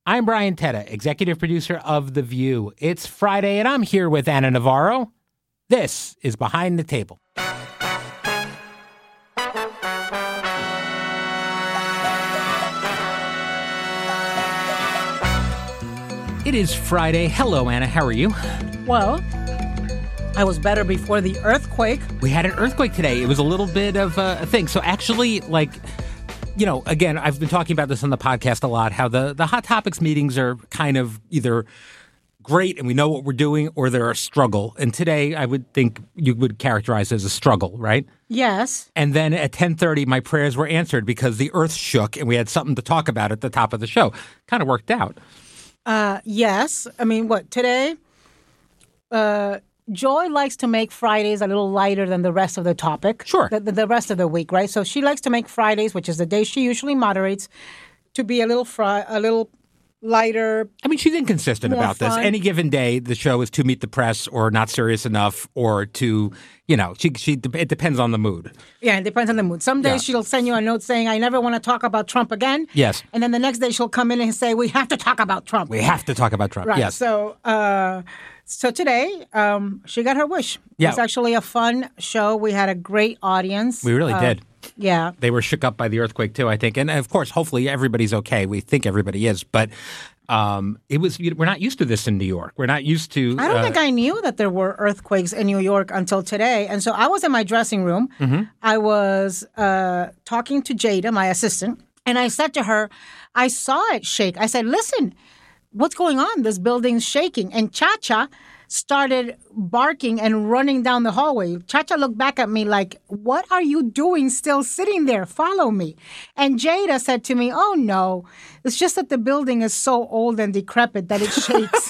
I'm Brian Teta, executive producer of The View. It's Friday, and I'm here with Anna Navarro. This is Behind the Table. It is Friday. Hello, Anna. How are you? Well, I was better before the earthquake. We had an earthquake today. It was a little bit of a thing. So actually, again, I've been talking about this on the podcast a lot, how the Hot Topics meetings are kind of either great and we know what we're doing, or they're a struggle. And today, I would think you would characterize it as a struggle, right? Yes. And then at 10:30, my prayers were answered because the earth shook and we had something to talk about at the top of the show. Kind of worked out. Yes. I mean, today? Joy likes to make Fridays a little lighter than the rest of the topic. Sure. The rest of the week, right? So she likes to make Fridays, which is the day she usually moderates, to be a little lighter. I mean, she's inconsistent about this. Fun. Any given day, the show is to meet the press or not serious enough or to, it depends on the mood. Yeah, it depends on the mood. Some days she'll send you a note saying, I never want to talk about Trump again. Yes. And then the next day she'll come in and say, we have to talk about Trump. We have to talk about Trump. Right. Yes. So today, she got her wish. Yeah. It was actually a fun show. We had a great audience. We really did. Yeah. They were shook up by the earthquake, too, I think. And, of course, hopefully everybody's okay. We think everybody is. But we're not used to this in New York. We're not used to... I don't think I knew that there were earthquakes in New York until today. And so I was in my dressing room. Mm-hmm. I was talking to Jada, my assistant. And I said to her, I saw it shake. I said, listen, what's going on? This building's shaking. And Cha-Cha started barking and running down the hallway. Cha-Cha looked back at me like, what are you doing still sitting there? Follow me. And Jada said to me, oh, no, it's just that the building is so old and decrepit that it shakes.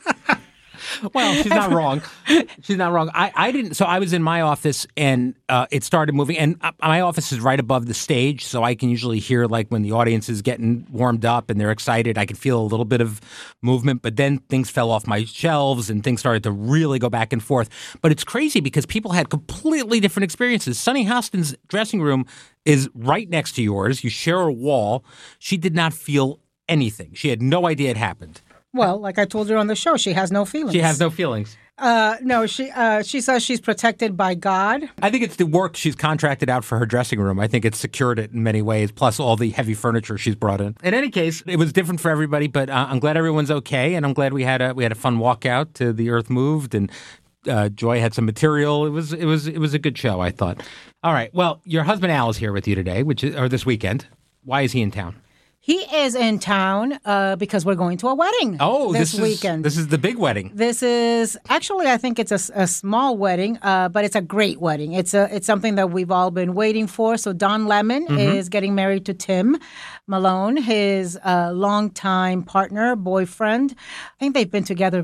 Well, she's not wrong. She's not wrong. I didn't. So I was in my office and it started moving. And my office is right above the stage, so I can usually hear like when the audience is getting warmed up and they're excited. I can feel a little bit of movement. But then things fell off my shelves and things started to really go back and forth. But it's crazy because people had completely different experiences. Sunny Hostin's dressing room is right next to yours. You share a wall. She did not feel anything. She had no idea it happened. Well, like I told her on the show, she has no feelings. She has no feelings. No, she says she's protected by God. I think it's the work she's contracted out for her dressing room. I think it's secured it in many ways, plus all the heavy furniture she's brought in. In any case, it was different for everybody, but I'm glad everyone's okay, and I'm glad we had a fun walkout to The Earth Moved, and Joy had some material. It was a good show, I thought. All right. Well, your husband Al is here with you today, or this weekend. Why is he in town? He is in town because we're going to a wedding this weekend. This is the big wedding. This is actually, I think it's a small wedding, but it's a great wedding. It's something that we've all been waiting for. So Don Lemon is getting married to Tim Malone, his longtime partner, boyfriend. I think they've been together,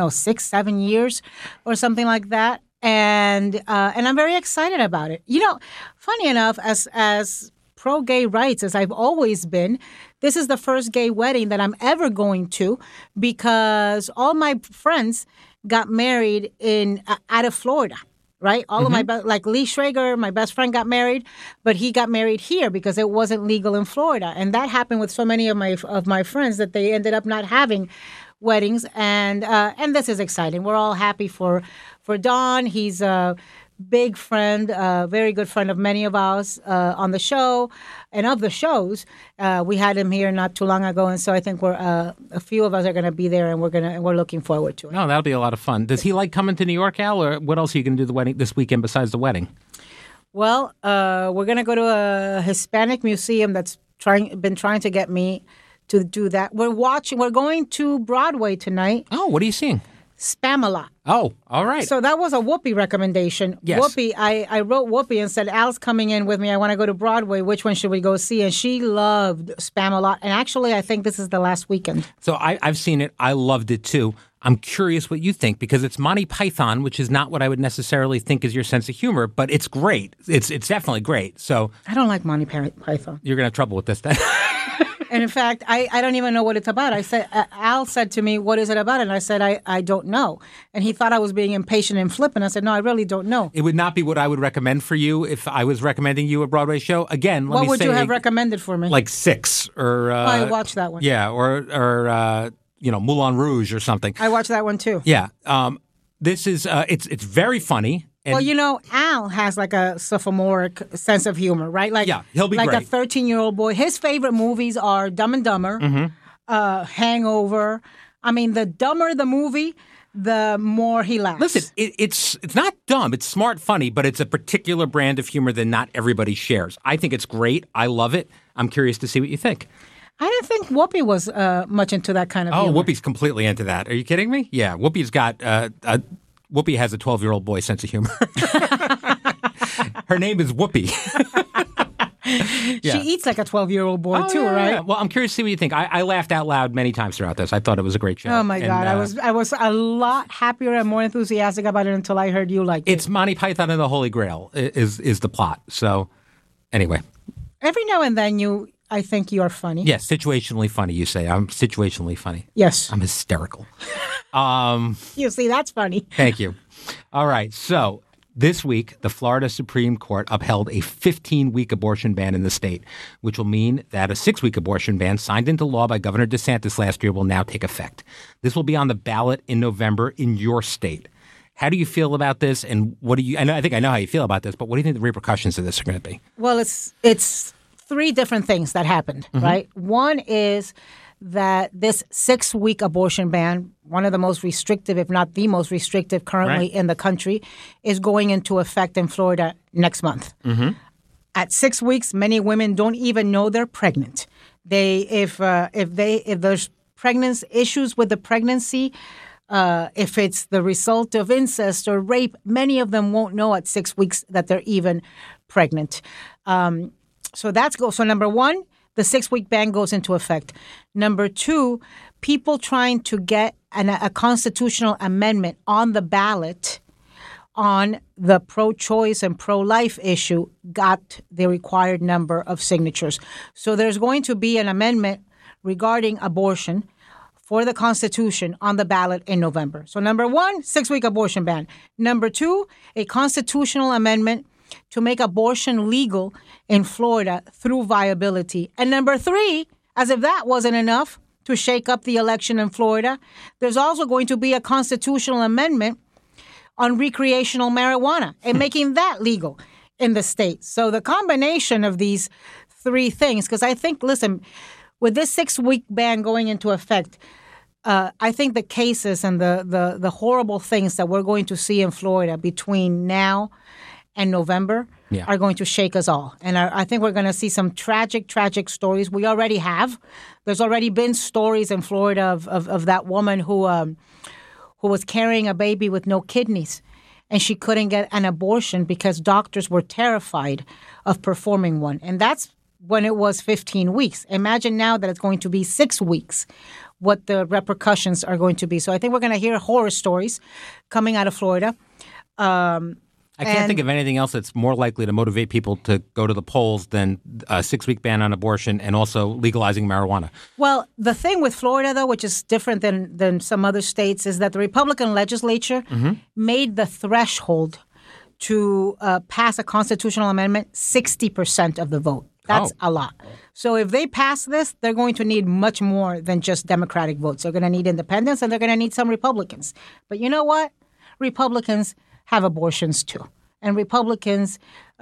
6-7 years or something like that. And I'm very excited about it. Funny enough, as pro-gay rights as I've always been, this is the first gay wedding that I'm ever going to because all my friends got married out of Florida, right? All of my, like Lee Schrager, my best friend got married, but he got married here because it wasn't legal in Florida. And that happened with so many of my friends that they ended up not having weddings. And this is exciting. We're all happy for Don. He's a big friend, very good friend of many of us on the show and of the shows. We had him here not too long ago, and so I think we're a few of us are going to be there, and we're looking forward to it. No, that'll be a lot of fun. Does he like coming to New York, Al, or what else are you going to do the wedding this weekend besides the wedding? Well, we're going to go to a Hispanic museum that's been trying to get me to do that. We're going to Broadway tonight. Oh, what are you seeing? Spamalot. Oh, all right. So that was a Whoopi recommendation. Yes. Whoopi, I wrote Whoopi and said, Al's coming in with me. I want to go to Broadway. Which one should we go see? And she loved Spamalot. And actually, I think this is the last weekend. So I've seen it. I loved it, too. I'm curious what you think, because it's Monty Python, which is not what I would necessarily think is your sense of humor, but it's great. It's definitely great. So I don't like Monty Python. You're going to have trouble with this then. And in fact, I don't even know what it's about. I said, Al said to me, "What is it about?" And I said, I don't know. And he thought I was being impatient and flippant. I said, "No, I really don't know." It would not be what I would recommend for you if I was recommending you a Broadway show. Again, let me say, what would you have recommended for me? Like Six or I watched that one. Yeah, or Moulin Rouge or something. I watched that one too. Yeah, this is it's very funny. And well, Al has like a sophomoric sense of humor, right? Like, yeah, he'll be like great. a 13-year-old boy. His favorite movies are Dumb and Dumber, Hangover. I mean, the dumber the movie, the more he laughs. Listen, it's not dumb. It's smart, funny, but it's a particular brand of humor that not everybody shares. I think it's great. I love it. I'm curious to see what you think. I didn't think Whoopi was much into that kind of humor. Oh, Whoopi's completely into that. Are you kidding me? Yeah, Whoopi's got Whoopi has a 12-year-old boy sense of humor. Her name is Whoopi. She eats like a 12-year-old boy too, right? Yeah. Well, I'm curious to see what you think. I laughed out loud many times throughout this. I thought it was a great show. Oh my God, I was a lot happier and more enthusiastic about it until I heard you like it. It's Monty Python and the Holy Grail is the plot. So anyway, every now and then I think you are funny. Yes, situationally funny. You say I'm situationally funny. Yes, I'm hysterical. You see, that's funny. Thank you. All right, so. This week, the Florida Supreme Court upheld a 15-week abortion ban in the state, which will mean that a 6-week abortion ban signed into law by Governor DeSantis last year will now take effect. This will be on the ballot in November in your state. How do you feel about this, and what do you? I think I know how you feel about this, but what do you think the repercussions of this are going to be? Well, it's three different things that happened, right? One is that this 6-week abortion ban, one of the most restrictive, if not the most restrictive currently in the country, is going into effect in Florida next month. At 6 weeks, many women don't even know they're pregnant. If there's pregnancy issues with the pregnancy, if it's the result of incest or rape, many of them won't know at 6 weeks that they're even pregnant. So number one, the 6-week ban goes into effect. Number two, people trying to get a constitutional amendment on the ballot on the pro-choice and pro-life issue got the required number of signatures. So there's going to be an amendment regarding abortion for the Constitution on the ballot in November. So number one, 6-week abortion ban. Number two, a constitutional amendment to make abortion legal in Florida through viability. And number three, as if that wasn't enough to shake up the election in Florida, there's also going to be a constitutional amendment on recreational marijuana and making that legal in the state. So the combination of these three things, because I think, listen, with this 6-week ban going into effect, I think the cases and the horrible things that we're going to see in Florida between now and November are going to shake us all. And I think we're going to see some tragic, tragic stories. We already have. There's already been stories in Florida of that woman who was carrying a baby with no kidneys, and she couldn't get an abortion because doctors were terrified of performing one. And that's when it was 15 weeks. Imagine now that it's going to be 6 weeks, what the repercussions are going to be. So I think we're going to hear horror stories coming out of Florida. I can't think of anything else that's more likely to motivate people to go to the polls than a 6-week ban on abortion and also legalizing marijuana. Well, the thing with Florida, though, which is different than some other states, is that the Republican legislature made the threshold to pass a constitutional amendment 60% of the vote. That's a lot. So if they pass this, they're going to need much more than just Democratic votes. They're going to need independents, and they're going to need some Republicans. But you know what? Republicans have abortions too. And Republicans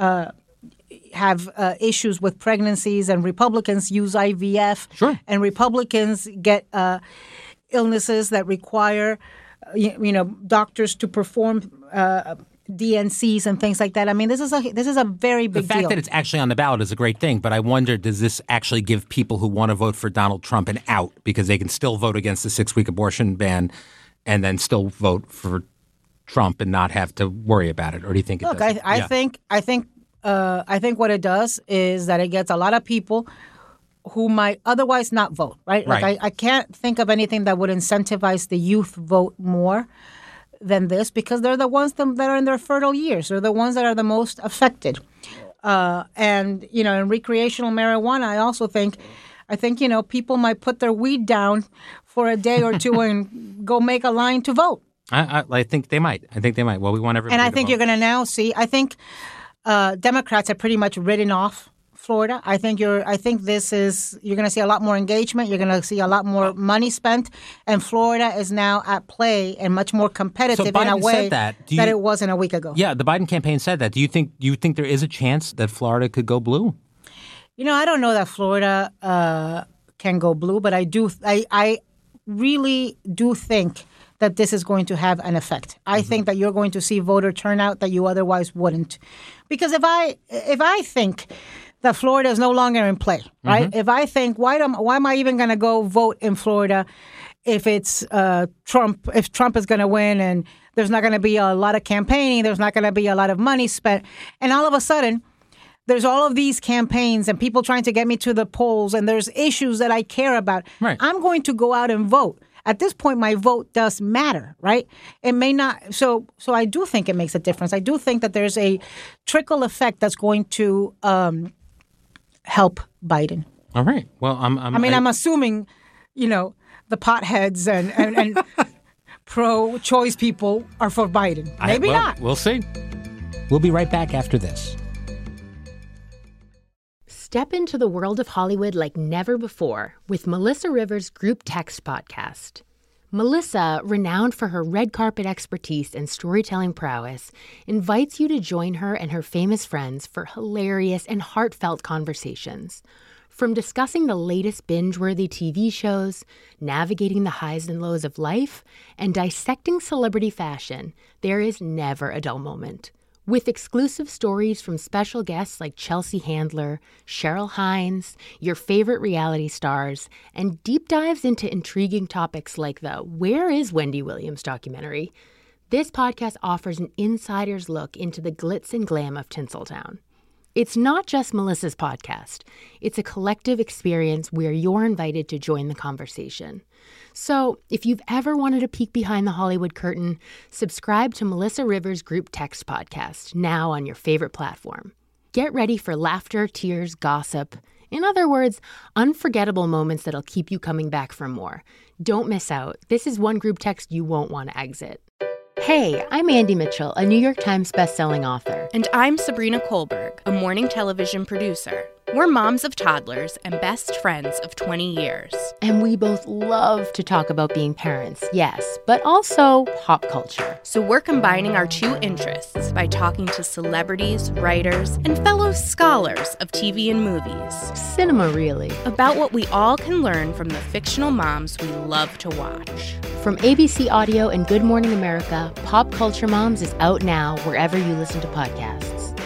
have issues with pregnancies, and Republicans use IVF. Sure. And Republicans get illnesses that require, doctors to perform DNCs and things like that. I mean, this is a very big deal. The fact that it's actually on the ballot is a great thing, but I wonder, does this actually give people who want to vote for Donald Trump an out because they can still vote against the 6-week abortion ban and then still vote for Trump and not have to worry about it? Or do you think it does? Look, I think what it does is that it gets a lot of people who might otherwise not vote, right? Like I can't think of anything that would incentivize the youth vote more than this, because they're the ones that are in their fertile years. They're the ones that are the most affected. And in recreational marijuana, I also think, I think, people might put their weed down for a day or two and go make a line to vote. I think they might. Well, we want everybody And I to think vote. you're going to now see, I think Democrats have pretty much written off Florida. I think you're going to see a lot more engagement. You're going to see a lot more money spent, and Florida is now at play and much more competitive in a Biden way said that. It wasn't a week ago. Yeah, the Biden campaign said that. Do you think there is a chance that Florida could go blue? I don't know that Florida can go blue, but I really do think that this is going to have an effect. I think that you're going to see voter turnout that you otherwise wouldn't. Because if I think that Florida is no longer in play, right? If I think, why am I even going to go vote in Florida if it's Trump, if Trump is going to win and there's not going to be a lot of campaigning, there's not going to be a lot of money spent, and all of a sudden there's all of these campaigns and people trying to get me to the polls and there's issues that I care about. Right. I'm going to go out and vote. At this point, my vote does matter, right? It may not. So I do think it makes a difference. I do think that there's a trickle effect that's going to help Biden. All right. Well, I'm assuming, the potheads and pro-choice people are for Biden. Maybe not. We'll see. We'll be right back after this. Step into the world of Hollywood like never before with Melissa Rivers' Group Text podcast. Melissa, renowned for her red carpet expertise and storytelling prowess, invites you to join her and her famous friends for hilarious and heartfelt conversations. From discussing the latest binge-worthy TV shows, navigating the highs and lows of life, and dissecting celebrity fashion, there is never a dull moment. With exclusive stories from special guests like Chelsea Handler, Cheryl Hines, your favorite reality stars, and deep dives into intriguing topics like the Where is Wendy Williams documentary, this podcast offers an insider's look into the glitz and glam of Tinseltown. It's not just Melissa's podcast. It's a collective experience where you're invited to join the conversation. So, if you've ever wanted a peek behind the Hollywood curtain, subscribe to Melissa Rivers' Group Text podcast, now on your favorite platform. Get ready for laughter, tears, gossip. In other words, unforgettable moments that'll keep you coming back for more. Don't miss out. This is one group text you won't want to exit. Hey, I'm Andy Mitchell, a New York Times bestselling author. And I'm Sabrina Kohlberg, a morning television producer. We're moms of toddlers and best friends of 20 years. And we both love to talk about being parents, yes, but also pop culture. So we're combining our two interests by talking to celebrities, writers, and fellow scholars of TV and movies. Cinema, really. About what we all can learn from the fictional moms we love to watch. From ABC Audio and Good Morning America, Pop Culture Moms is out now wherever you listen to podcasts.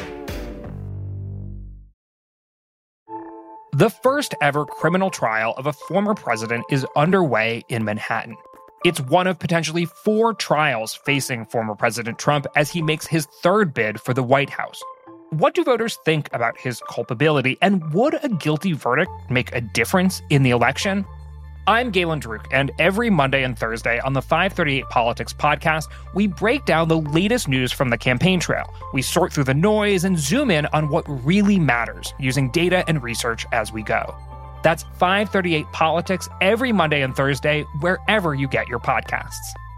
The first ever criminal trial of a former president is underway in Manhattan. It's one of potentially 4 trials facing former President Trump as he makes his third bid for the White House. What do voters think about his culpability, and would a guilty verdict make a difference in the election? I'm Galen Druk, and every Monday and Thursday on the 538 Politics podcast, we break down the latest news from the campaign trail. We sort through the noise and zoom in on what really matters, using data and research as we go. That's 538 Politics every Monday and Thursday, wherever you get your podcasts.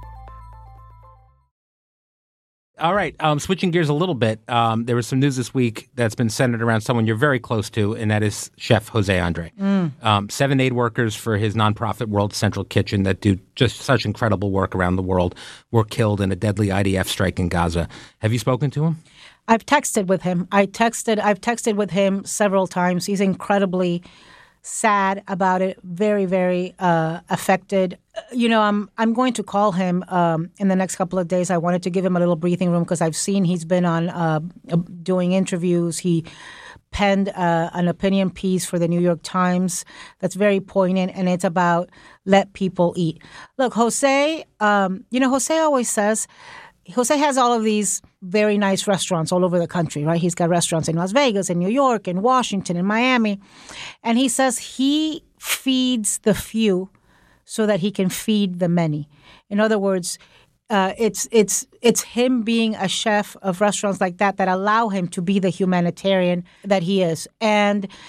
All right, switching gears a little bit, there was some news this week that's been centered around someone you're very close to, and that is Chef Jose Andre. 7 aid workers for his nonprofit World Central Kitchen that do just such incredible work around the world were killed in a deadly IDF strike in Gaza. Have you spoken to him? I've texted with him. I've texted with him several times. He's incredibly sad about it, very, very affected. I'm going to call him in the next couple of days. I wanted to give him a little breathing room because I've seen he's been on doing interviews. He penned an opinion piece for the New York Times that's very poignant, and it's about let people eat. Look, Jose, Jose always says, Jose has all of these very nice restaurants all over the country, right? He's got restaurants in Las Vegas, in New York, in Washington, in Miami. And he says he feeds the few so that he can feed the many. In other words, it's him being a chef of restaurants like that allow him to be the humanitarian that he is. And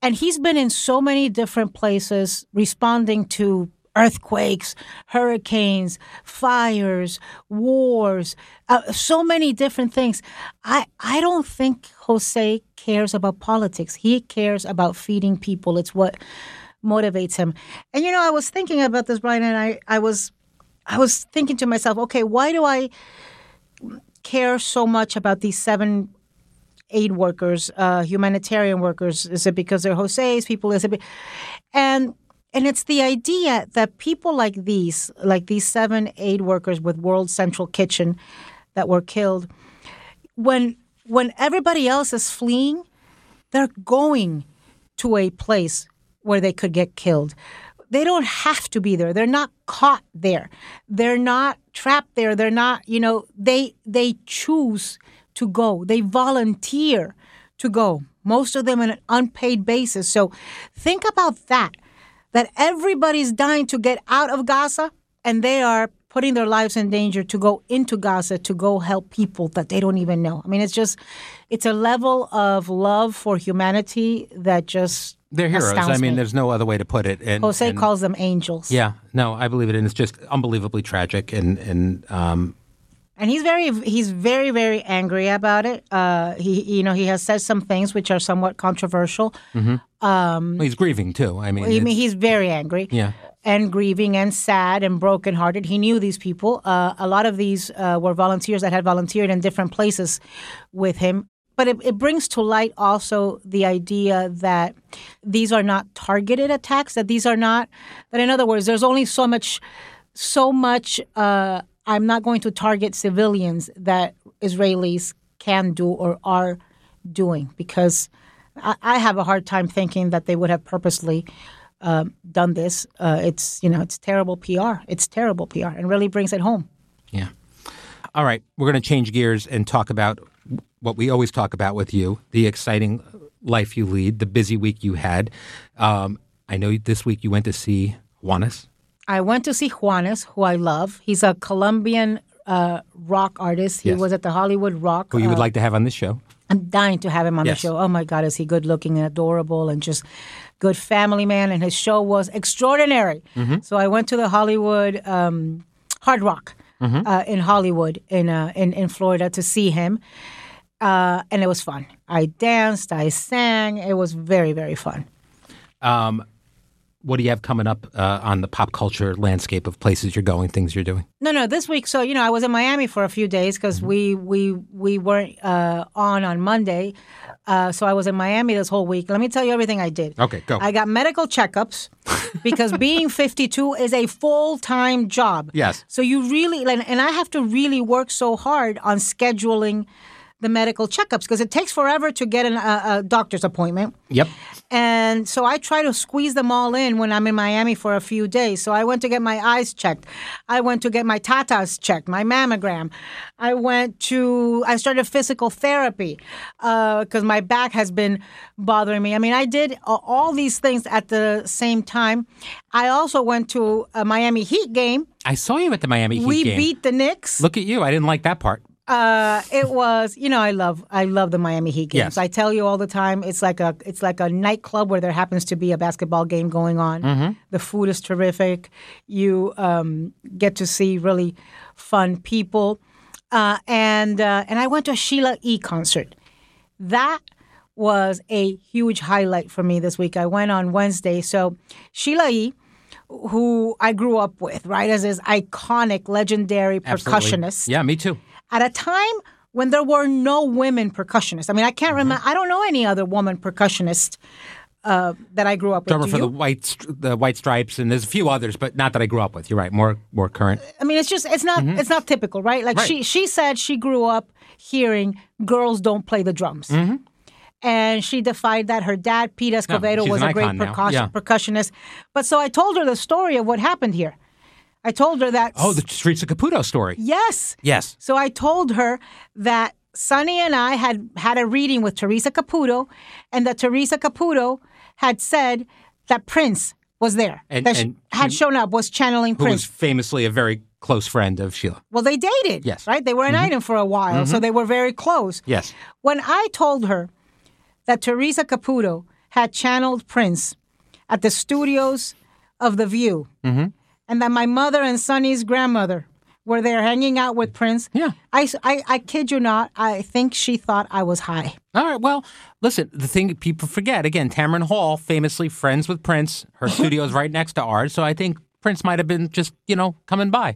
And he's been in so many different places responding to earthquakes, hurricanes, fires, wars, so many different things. I don't think Jose cares about politics. He cares about feeding people. It's what motivates him. And, I was thinking about this, Brian, and I was thinking to myself, okay, why do I care so much about these 7 aid workers, humanitarian workers? Is it because they're Jose's people? Is it and it's the idea that people like these 7 aid workers with World Central Kitchen that were killed, when everybody else is fleeing, they're going to a place where they could get killed. They don't have to be there. They're not caught there. They're not trapped there. They're not, they choose to go. They volunteer to go. Most of them on an unpaid basis. So think about that everybody's dying to get out of Gaza, and they are putting their lives in danger to go into Gaza to go help people that they don't even know. I mean, it's a level of love for humanity that just they're heroes. astounds I mean, me. there's no other way to put it. And Jose calls them angels. Yeah, no, I believe it, and it's just unbelievably tragic. And he's very, very angry about it. He has said some things which are somewhat controversial. he's grieving too. I mean, he's very angry. Yeah. And grieving and sad and brokenhearted. He knew these people. A lot of these were volunteers that had volunteered in different places with him. But it brings to light also the idea that these are not targeted attacks, that these are not, that in other words, there's only so much I'm not going to target civilians that Israelis can do or are doing, because I have a hard time thinking that they would have purposely done this. It's terrible PR. It's terrible PR and really brings it home. Yeah. All right. We're going to change gears and talk about what we always talk about with you, the exciting life you lead, the busy week you had. I know this week you went to see Juanes. I went to see Juanes, who I love. He's a Colombian rock artist. He was at the Hollywood Rock. Who you would like to have on this show. I'm dying to have him on the Yes. show. Oh, my God, is he good looking and adorable and just good family man. And his show was extraordinary. Mm-hmm. So I went to the Hollywood Hard Rock in Hollywood in Florida to see him. And it was fun. I danced. I sang. It was very, very fun. What do you have coming up on the pop culture landscape of places you're going, things you're doing? No, this week. So, I was in Miami for a few days because we weren't on Monday. So I was in Miami this whole week. Let me tell you everything I did. Okay, go. I got medical checkups because being 52 is a full-time job. Yes. So you really, and I have to really work so hard on scheduling the medical checkups because it takes forever to get a doctor's appointment. Yep. And so I try to squeeze them all in when I'm in Miami for a few days. So I went to get my eyes checked. I went to get my tatas checked, my mammogram. I started physical therapy because my back has been bothering me. I mean, I did all these things at the same time. I also went to a Miami Heat game. I saw you at the Miami Heat We game. beat the Knicks. Look at you. I didn't like that part. It was, I love the Miami Heat games. Yes. I tell you all the time, it's like a nightclub where there happens to be a basketball game going on. Mm-hmm. The food is terrific. You get to see really fun people, and I went to a Sheila E. concert. That was a huge highlight for me this week. I went on Wednesday. So Sheila E., who I grew up with, right, as this iconic, legendary percussionist. Yeah, me too. At a time when there were no women percussionists. I mean, I can't remember. I don't know any other woman percussionist that I grew up with. Drummer Do for you? the White Stripes, and there's a few others, but not that I grew up with. You're right, more current. I mean, it's not typical, right? Like Right. she said she grew up hearing girls don't play the drums. And she defied that. Her dad, Pete Escovedo, she's was an a great icon now. Yeah. percussionist. But so I told her the story of what happened here. I told her that... Oh, the Streets of Caputo story. Yes. Yes. So I told her that Sonny and I had a reading with Teresa Caputo, and that Teresa Caputo had said that Prince was there, And had shown up, was channeling Who Prince. was famously a very close friend of Sheila. Well, they dated, Yes. right? They were an item for a while, so they were very close. Yes. When I told her that Teresa Caputo had channeled Prince at the studios of The View, and that my mother and Sonny's grandmother were there hanging out with Prince. Yeah. I kid you not, I think she thought I was high. All right. Well, listen, the thing people forget, again, Tamron Hall, famously friends with Prince. Her studio is right next to ours. So I think Prince might have been just, coming by.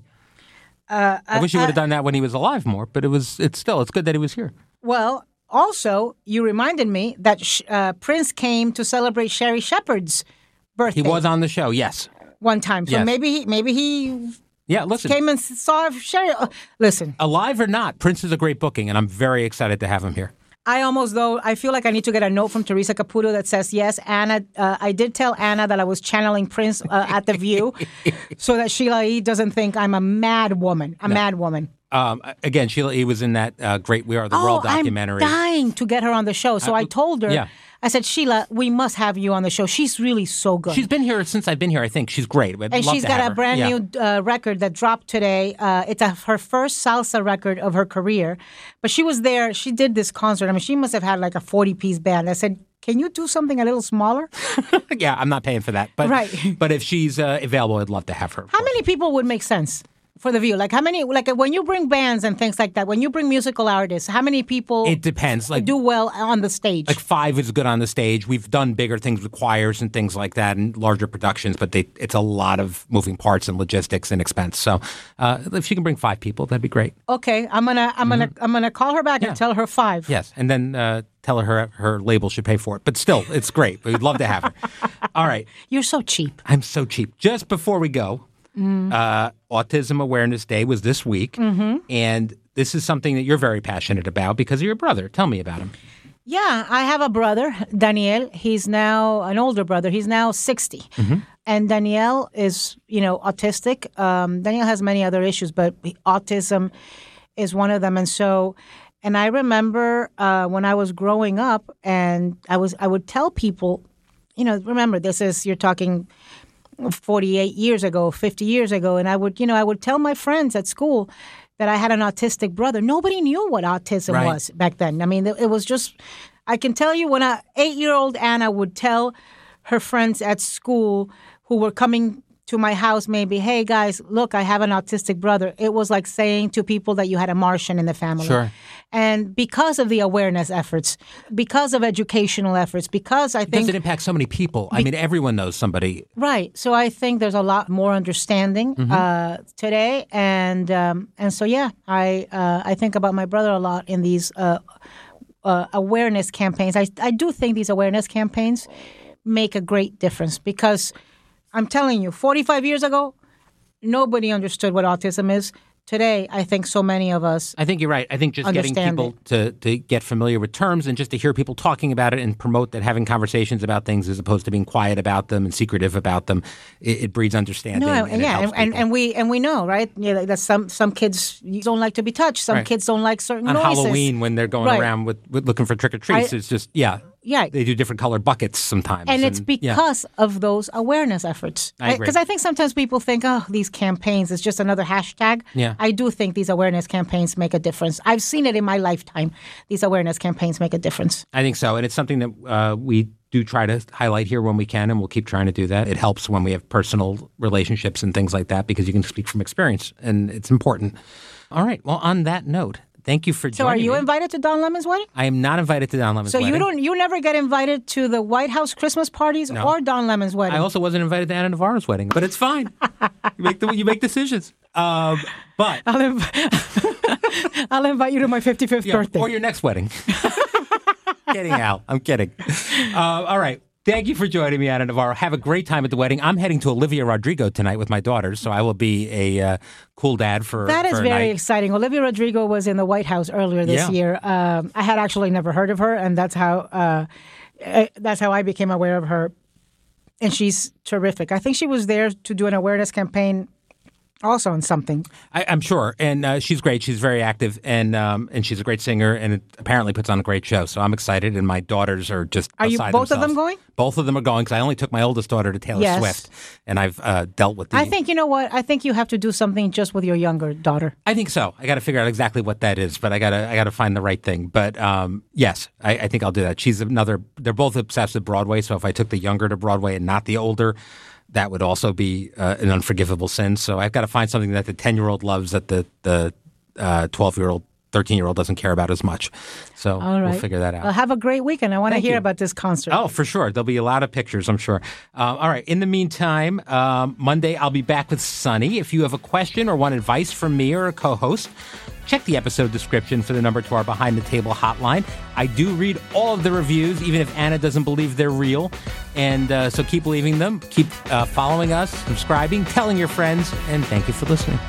I wish he would have done that when he was alive more, but it's good that he was here. Well, also, you reminded me that Prince came to celebrate Sherry Shepherd's birthday. He was on the show, yes. One time. So Yes. maybe he Yeah, listen. came and saw Sherry. Listen, Alive or not, Prince is a great booking, and I'm very excited to have him here. I feel like I need to get a note from Teresa Caputo that says, yes, Anna, I did tell Anna that I was channeling Prince at The View so that Sheila E. doesn't think I'm a mad woman. Mad woman. Again, Sheila E. was in that great We Are the World documentary. I'm dying to get her on the show. So I told her, yeah. I said, Sheila, we must have you on the show. She's really so good. She's been here since I've been here, I think. She's great. And she's got a brand new record that dropped today. It's her first salsa record of her career. But she was there. She did this concert. I mean, she must have had like a 40-piece band. I said, can you do something a little smaller? Yeah, I'm not paying for that. But, Right. But if she's available, I'd love to have her. How many people would make sense for The View? Like how many, like when you bring bands and things like that, when you bring musical artists, how many people It depends. Like, do well on the stage? Like 5 is good on the stage. We've done bigger things with choirs and things like that and larger productions, but it's a lot of moving parts and logistics and expense. So if she can bring 5 people, that'd be great. Okay, I'm gonna call her back and tell her 5. Yes, and then tell her label should pay for it. But still, it's great. We'd love to have her. All right. You're so cheap. I'm so cheap. Just before we go, Autism Awareness Day was this week, and this is something that you're very passionate about because of your brother. Tell me about him. Yeah, I have a brother, Daniel. He's now an older brother. He's now 60. And Daniel is, autistic. Daniel has many other issues, but autism is one of them. And I remember when I was growing up, and I would tell people, remember, you're talking 48 years ago, 50 years ago, and I would tell my friends at school that I had an autistic brother. Nobody knew what autism was back then. I mean, it was just, I can tell you when 8-year-old Anna would tell her friends at school who were coming to my house maybe, hey guys, look, I have an autistic brother. It was like saying to people that you had a Martian in the family. Sure. And because of the awareness efforts, because of educational efforts, because I think... Because it impacts so many people. I mean, everyone knows somebody. Right. So I think there's a lot more understanding today. And so, yeah, I think about my brother a lot in these awareness campaigns. I do think these awareness campaigns make a great difference because I'm telling you, 45 years ago, nobody understood what autism is. Today, I think so many of us I think you're right. I think just getting people to get familiar with terms and just to hear people talking about it and promote that having conversations about things as opposed to being quiet about them and secretive about them, it breeds understanding. And we know, right? That some kids don't like to be touched. Some kids don't like certain on noises. Halloween when they're going around with looking for trick or treats. It's just they do different colored buckets sometimes. And it's because of those awareness efforts. I agree. Because I think sometimes people think, these campaigns is just another hashtag. Yeah. I do think these awareness campaigns make a difference. I've seen it in my lifetime. These awareness campaigns make a difference. I think so. And it's something that we do try to highlight here when we can, and we'll keep trying to do that. It helps when we have personal relationships and things like that because you can speak from experience, and it's important. All right. Well, on that note, thank you for joining me. So are you invited to Don Lemon's wedding? I am not invited to Don Lemon's wedding. So you never get invited to the White House Christmas parties or Don Lemon's wedding? I also wasn't invited to Ana Navarro's wedding, but it's fine. You make decisions. But I'll invite you to my 55th birthday. Or your next wedding. Kidding, Al. I'm kidding. All right. Thank you for joining me, Ana Navarro. Have a great time at the wedding. I'm heading to Olivia Rodrigo tonight with my daughters, so I will be a cool dad for That is for a very night. exciting. Olivia Rodrigo was in the White House earlier this year. I had actually never heard of her, and that's how I became aware of her. And she's terrific. I think she was there to do an awareness campaign Also on something. I'm sure. And she's great. She's very active, and she's a great singer, and it apparently puts on a great show. So I'm excited, and my daughters are just Are you beside both of themselves. them going? Both of them are going, because I only took my oldest daughter to Taylor Yes. Swift, and I've dealt with the... I think, you know what? I think you have to do something just with your younger daughter. I think so. I got to figure out exactly what that is, but I gotta find the right thing. But yes, I think I'll do that. She's another... They're both obsessed with Broadway, so if I took the younger to Broadway and not the older... that would also be an unforgivable sin. So I've got to find something that the 10-year-old loves that the 12-year-old, 13-year-old doesn't care about as much. So we'll figure that out. Well, have a great weekend. I want to Thank hear you. about this concert. Oh, for sure. There'll be a lot of pictures, I'm sure. All right. In the meantime, Monday I'll be back with Sunny. If you have a question or want advice from me or a co-host, check the episode description for the number to our Behind the Table hotline. I do read all of the reviews, even if Anna doesn't believe they're real. And so keep leaving them. Keep following us, subscribing, telling your friends, and thank you for listening.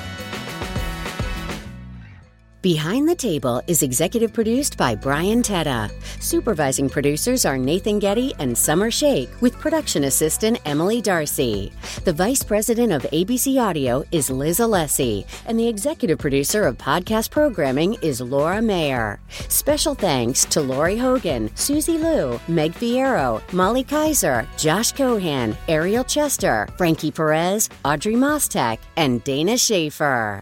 Behind the Table is executive produced by Brian Tetta. Supervising producers are Nathan Getty and Summer Shake, with production assistant Emily Darcy. The vice president of ABC Audio is Liz Alessi, and the executive producer of podcast programming is Laura Mayer. Special thanks to Lori Hogan, Susie Liu, Meg Fierro, Molly Kaiser, Josh Cohan, Ariel Chester, Frankie Perez, Audrey Mostek, and Dana Schaefer.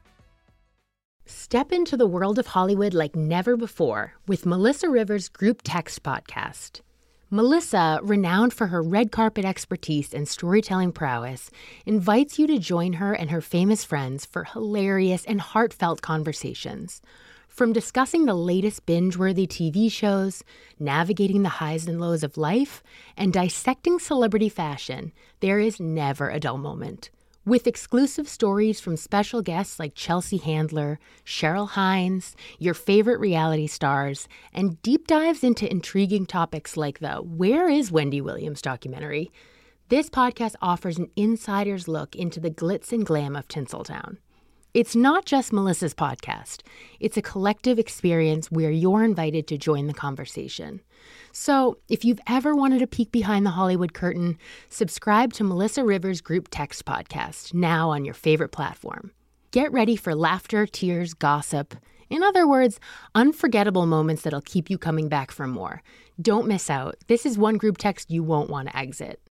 Step into the world of Hollywood like never before with Melissa Rivers' Group Text podcast. Melissa, renowned for her red carpet expertise and storytelling prowess, invites you to join her and her famous friends for hilarious and heartfelt conversations. From discussing the latest binge-worthy TV shows, navigating the highs and lows of life, and dissecting celebrity fashion, there is never a dull moment. With exclusive stories from special guests like Chelsea Handler, Cheryl Hines, your favorite reality stars, and deep dives into intriguing topics like the Where is Wendy Williams documentary, this podcast offers an insider's look into the glitz and glam of Tinseltown. It's not just Melissa's podcast. It's a collective experience where you're invited to join the conversation. So, if you've ever wanted a peek behind the Hollywood curtain, subscribe to Melissa Rivers' Group Text podcast, now on your favorite platform. Get ready for laughter, tears, gossip. In other words, unforgettable moments that'll keep you coming back for more. Don't miss out. This is one group text you won't want to exit.